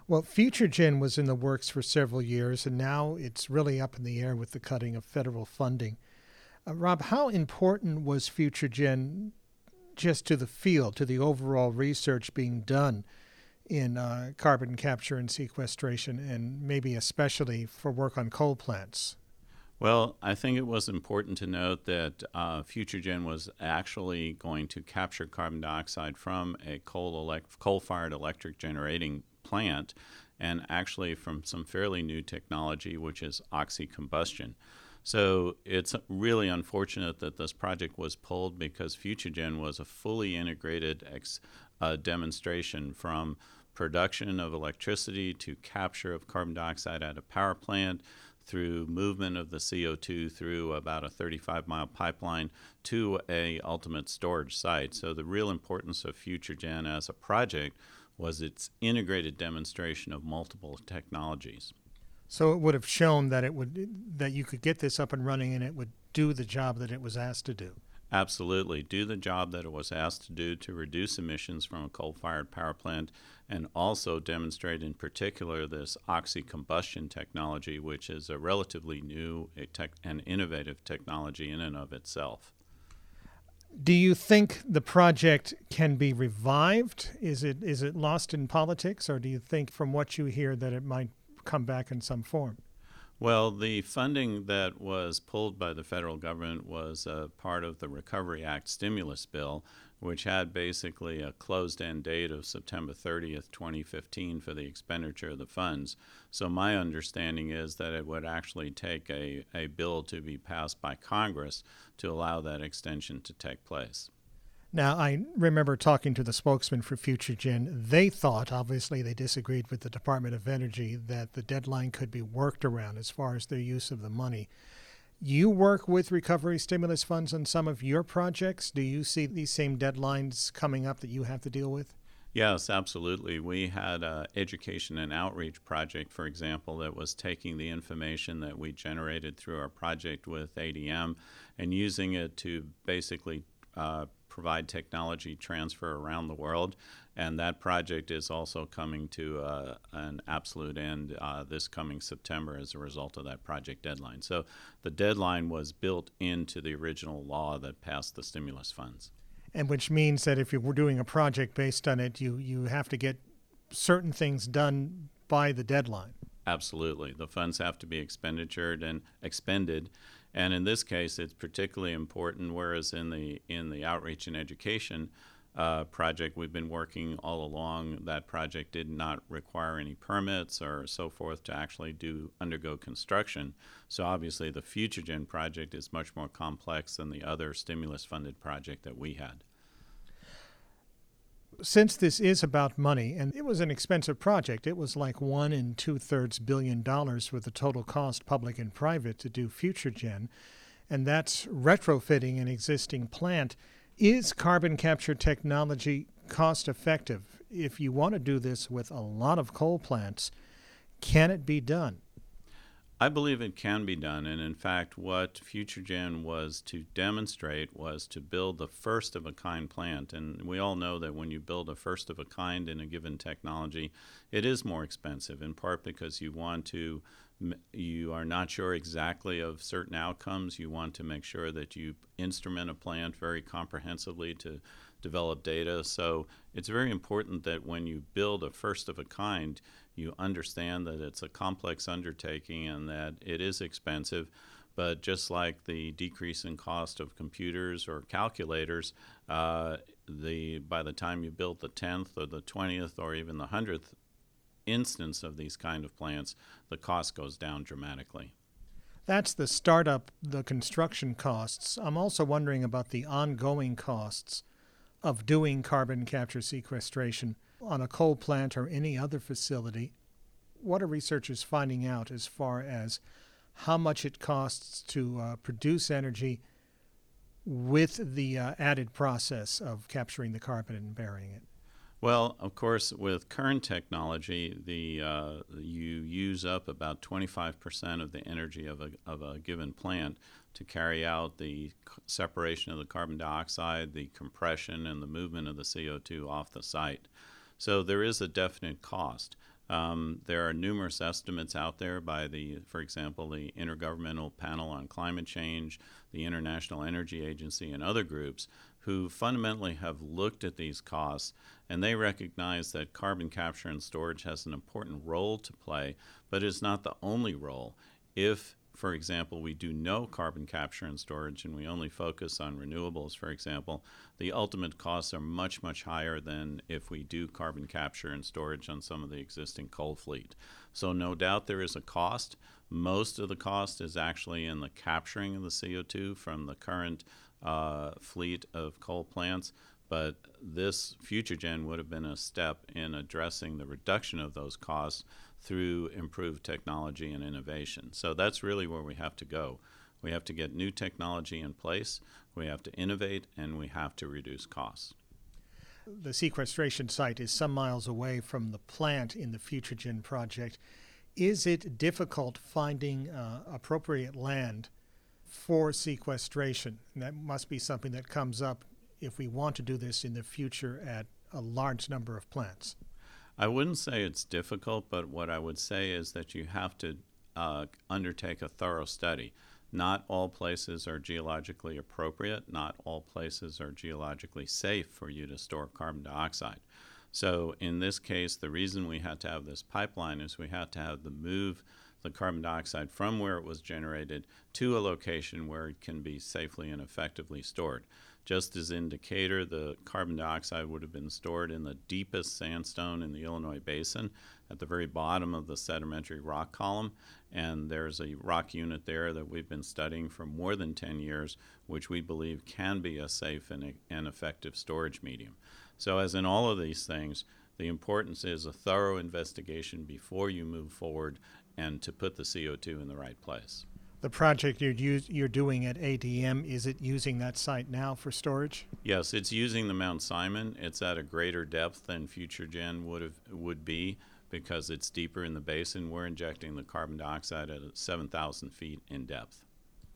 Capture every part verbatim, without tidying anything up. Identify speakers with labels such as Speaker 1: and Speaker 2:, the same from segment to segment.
Speaker 1: Well, FutureGen was in the works for several years, and now it's really up in the air with the cutting of federal funding. Uh, Rob, how important was FutureGen just to the field, to the overall research being done in uh, carbon capture and sequestration, and maybe especially for work on coal plants?
Speaker 2: Well, I think it was important to note that uh, FutureGen was actually going to capture carbon dioxide from a coal elect- coal-fired electric generating plant, and actually from some fairly new technology, which is oxycombustion. So it's really unfortunate that this project was pulled, because FutureGen was a fully integrated ex- uh, demonstration from production of electricity to capture of carbon dioxide at a power plant, through movement of the C O two through about a thirty-five mile pipeline to a ultimate storage site. So the real importance of FutureGen as a project was its integrated demonstration of multiple technologies.
Speaker 1: So it would have shown that it would that you could get this up and running and it would do the job that it was asked to do.
Speaker 2: Absolutely. Do the job that it was asked to do to reduce emissions from a coal-fired power plant, and also demonstrate in particular this oxycombustion technology, which is a relatively new and innovative technology in and of itself.
Speaker 1: Do you think the project can be revived? Is it is it lost in politics, or do you think from what you hear that it might come back in some form?
Speaker 2: Well, the funding that was pulled by the federal government was a part of the Recovery Act stimulus bill, which had basically a closed-end date of September thirtieth, twenty fifteen for the expenditure of the funds. So my understanding is that it would actually take a, a bill to be passed by Congress to allow that extension to take place.
Speaker 1: Now, I remember talking to the spokesman for FutureGen. They thought, obviously they disagreed with the Department of Energy, that the deadline could be worked around as far as their use of the money. You work with recovery stimulus funds on some of your projects. Do you see these same deadlines coming up that you have to deal with?
Speaker 2: Yes, absolutely. We had an education and outreach project, for example, that was taking the information that we generated through our project with A D M and using it to basically uh, provide technology transfer around the world. And that project is also coming to uh, an absolute end uh, this coming September as a result of that project deadline. So the deadline was built into the original law that passed the stimulus funds.
Speaker 1: And which means that if you were doing a project based on it, you, you have to get certain things done by the deadline.
Speaker 2: Absolutely. The funds have to be expenditured and expended. And in this case, it's particularly important, whereas in the in the outreach and education uh, project we've been working all along, that project did not require any permits or so forth to actually do undergo construction. So obviously the FutureGen project is much more complex than the other stimulus-funded project that we had.
Speaker 1: Since this is about money, and it was an expensive project, it was like one and two-thirds billion dollars for the total cost, public and private, to do FutureGen, and that's retrofitting an existing plant. Is carbon capture technology cost-effective? If you want to do this with a lot of coal plants, can it be done?
Speaker 2: I believe it can be done, and in fact what FutureGen was to demonstrate was to build the first-of-a-kind plant. And we all know that when you build a first-of-a-kind in a given technology, it is more expensive, in part because you want to, you are not sure exactly of certain outcomes. You want to make sure that you instrument a plant very comprehensively to develop data. So it's very important that when you build a first-of-a-kind, you understand that it's a complex undertaking and that it is expensive. But just like the decrease in cost of computers or calculators, uh, the by the time you build the tenth or the twentieth or even the hundredth instance of these kind of plants, the cost goes down dramatically.
Speaker 1: That's the startup, the construction costs. I'm also wondering about the ongoing costs of doing carbon capture sequestration on a coal plant or any other facility. What are researchers finding out as far as how much it costs to uh, produce energy with the uh, added process of capturing the carbon and burying it?
Speaker 2: Well, of course, with current technology, the uh, you use up about twenty-five percent of the energy of a, of a given plant to carry out the separation of the carbon dioxide, the compression, and the movement of the C O two off the site. So there is a definite cost. Um, there are numerous estimates out there by the, for example, the Intergovernmental Panel on Climate Change, the International Energy Agency, and other groups who fundamentally have looked at these costs, and they recognize that carbon capture and storage has an important role to play, but it's not the only role. If, for example, we do no carbon capture and storage and we only focus on renewables, for example, the ultimate costs are much, much higher than if we do carbon capture and storage on some of the existing coal fleet. So no doubt there is a cost. Most of the cost is actually in the capturing of the C O two from the current uh, fleet of coal plants, but this FutureGen would have been a step in addressing the reduction of those costs through improved technology and innovation. So that's really where we have to go. We have to get new technology in place, we have to innovate, and we have to reduce costs.
Speaker 1: The sequestration site is some miles away from the plant in the FutureGen project. Is it difficult finding uh, appropriate land for sequestration? And that must be something that comes up if we want to do this in the future at a large number of plants.
Speaker 2: I wouldn't say it's difficult, but what I would say is that you have to uh, undertake a thorough study. Not all places are geologically appropriate. Not all places are geologically safe for you to store carbon dioxide. So in this case, the reason we had to have this pipeline is we had to have the move the carbon dioxide from where it was generated to a location where it can be safely and effectively stored. Just as in Decatur, the carbon dioxide would have been stored in the deepest sandstone in the Illinois Basin at the very bottom of the sedimentary rock column. And there's a rock unit there that we've been studying for more than ten years, which we believe can be a safe and, and effective storage medium. So as in all of these things, the importance is a thorough investigation before you move forward and to put the C O two in the right place.
Speaker 1: The project you're, use, you're doing at A D M, is it using that site now for storage?
Speaker 2: Yes, it's using the Mount Simon. It's at a greater depth than FutureGen would have, would be because it's deeper in the basin. We're injecting the carbon dioxide at seven thousand feet in depth.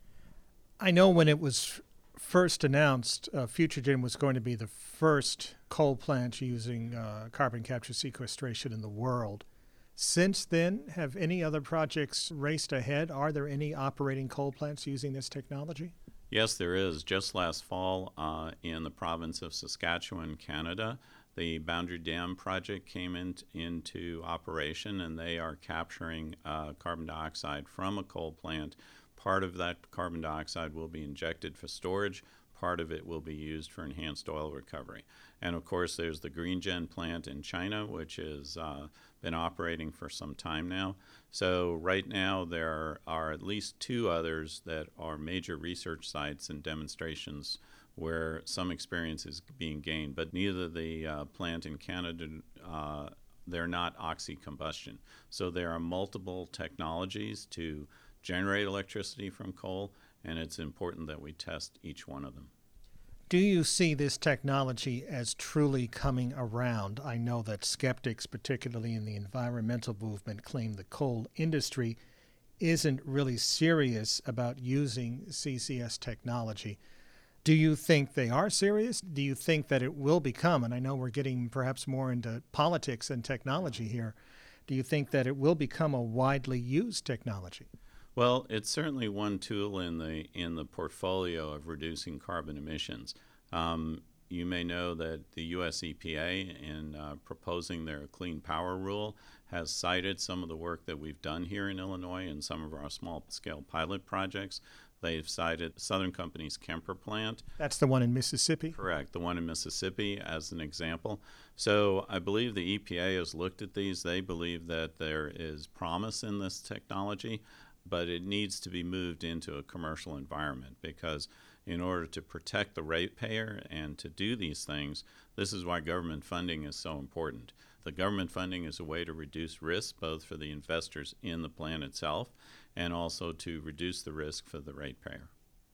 Speaker 1: I know when it was first announced, uh, FutureGen was going to be the first coal plant using uh, carbon capture sequestration in the world. Since then, have any other projects raced ahead? Are there any operating coal plants using this technology?
Speaker 2: Yes, there is. Just last fall uh, in the province of Saskatchewan, Canada, the Boundary Dam project came in, into operation, and they are capturing uh, carbon dioxide from a coal plant. Part of that carbon dioxide will be injected for storage. Part of it will be used for enhanced oil recovery. And of course, there's the GreenGen plant in China, which has uh, been operating for some time now. So right now, there are at least two others that are major research sites and demonstrations where some experience is being gained, but neither the uh, plant in Canada, uh, they're not oxy-combustion. So there are multiple technologies to generate electricity from coal, and it's important that we test each one of them.
Speaker 1: Do you see this technology as truly coming around? I know that skeptics, particularly in the environmental movement, claim the coal industry isn't really serious about using C C S technology. Do you think they are serious? Do you think that it will become, and I know we're getting perhaps more into politics and technology here, do you think that it will become a widely used technology?
Speaker 2: Well, it's certainly one tool in the in the portfolio of reducing carbon emissions. Um, you may know that the U S E P A, in uh, proposing their Clean Power Rule, has cited some of the work that we've done here in Illinois in some of our small-scale pilot projects. They've cited Southern Company's Kemper plant.
Speaker 1: That's the one in Mississippi?
Speaker 2: Correct, the one in Mississippi as an example. So I believe the E P A has looked at these. They believe that there is promise in this technology, but it needs to be moved into a commercial environment because in order to protect the ratepayer and to do these things, this is why government funding is so important. The government funding is a way to reduce risk both for the investors in the plant itself and also to reduce the risk for the ratepayer.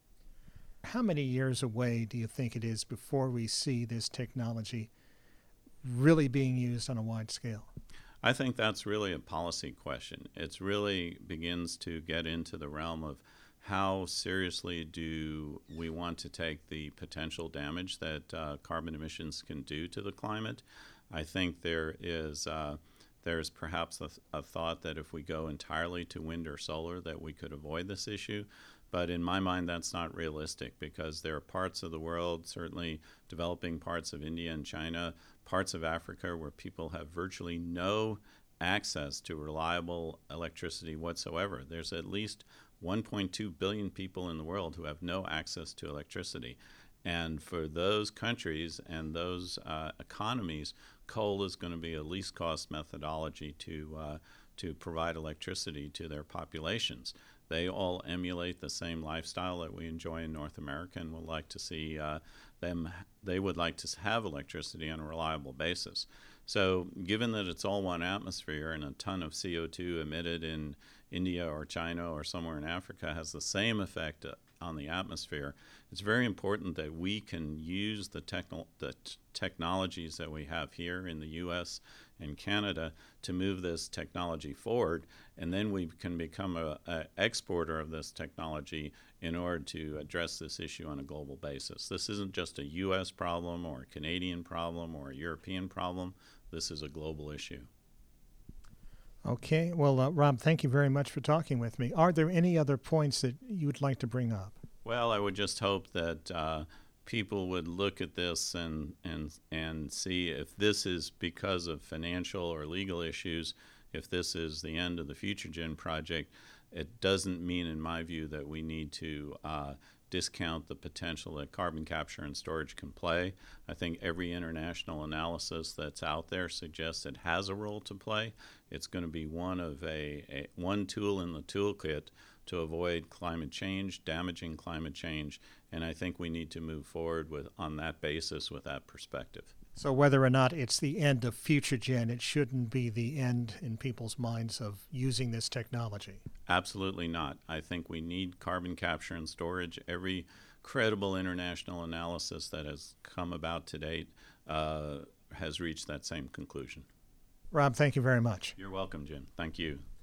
Speaker 1: How many years away do you think it is before we see this technology really being used on a wide scale?
Speaker 2: I think that's really a policy question. It really begins to get into the realm of how seriously do we want to take the potential damage that uh, carbon emissions can do to the climate. I think there is uh, There's perhaps a, a thought that if we go entirely to wind or solar that we could avoid this issue. But in my mind, that's not realistic because there are parts of the world, certainly developing parts of India and China, parts of Africa where people have virtually no access to reliable electricity whatsoever. There's at least one point two billion people in the world who have no access to electricity. And for those countries and those uh, economies, coal is going to be a least cost methodology to, uh, to provide electricity to their populations. They all emulate the same lifestyle that we enjoy in North America and would like to see uh, them, they would like to have electricity on a reliable basis. So given that it's all one atmosphere and a ton of C O two emitted in India or China or somewhere in Africa has the same effect on the atmosphere, it's very important that we can use the, techno- the t- technologies that we have here in the U S and Canada to move this technology forward, and then we can become a, a exporter of this technology in order to address this issue on a global basis. This isn't just a U S problem or a Canadian problem or a European problem. This is a global issue.
Speaker 1: Okay. Well, uh, Rob, thank you very much for talking with me. Are there any other points that you would like to bring up?
Speaker 2: Well, I would just hope that uh, people would look at this and, and, and see if this is because of financial or legal issues, if this is the end of the FutureGen project. It doesn't mean, in my view, that we need to uh, discount the potential that carbon capture and storage can play. I think every international analysis that's out there suggests it has a role to play. It's going to be one of a, a one tool in the toolkit to avoid climate change, damaging climate change, and I think we need to move forward with on that basis with that perspective.
Speaker 1: So whether or not it's the end of FutureGen, it shouldn't be the end in people's minds of using this technology.
Speaker 2: Absolutely not. I think we need carbon capture and storage. Every credible international analysis that has come about to date uh, has reached that same conclusion.
Speaker 1: Rob, thank you very much.
Speaker 2: You're welcome, Jim. Thank you.